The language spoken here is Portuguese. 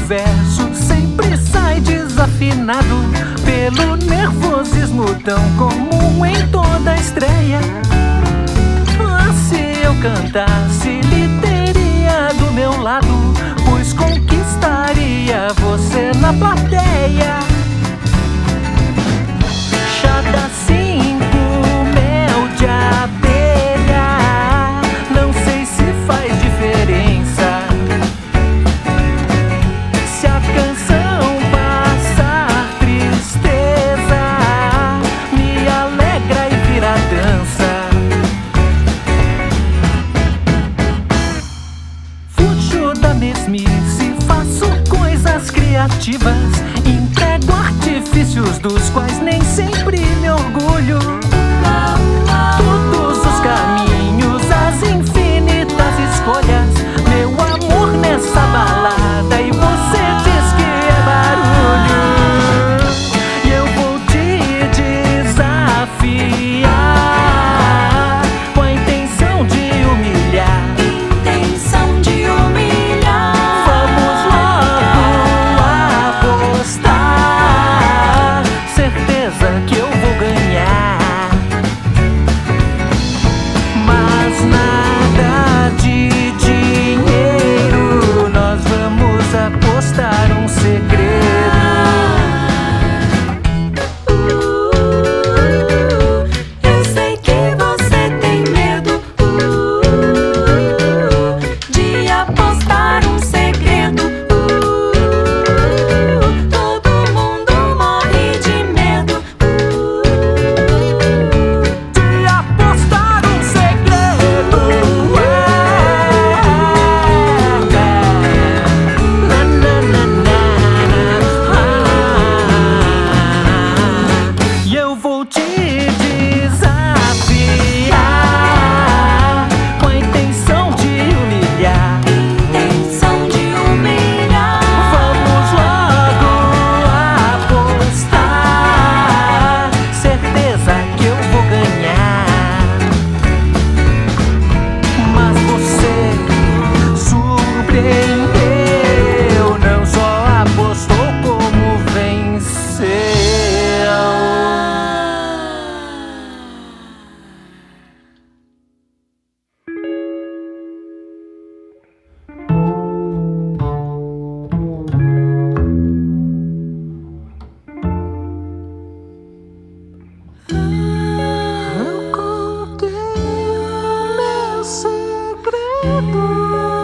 verso sempre sai desafinado pelo nervosismo tão comum em toda a estreia. Ah, se eu cantasse, lhe teria do meu lado, pois conquistaria você na plateia. Chata 5, mel de abelha, não sei se faz diferença. Se a canção passar tristeza, me alegra e vira dança. Fujo da mesmice, faço coisas criativas, entrego artifícios dos quais nem sempre me orgulho. Todos os caminhos, as infinitas escolhas, meu amor nessa balada, e você diz que é barulho. E eu vou te desafiar com a intenção de humilhar. Vamos logo apostar, certeza que eu vou ganhar. Mas nada de dinheiro, nós vamos apostar um segredo. Eu sei que você tem medo de apostar um segredo. Todo mundo morre de medo De apostar um segredo. Na, na, na, na, na. E eu vou te desafiar com a intenção de humilhar. Vamos logo apostar, certeza que eu vou ganhar. Mas você surpreendeu, não só apostou como venceu. Eu contei meu segredo.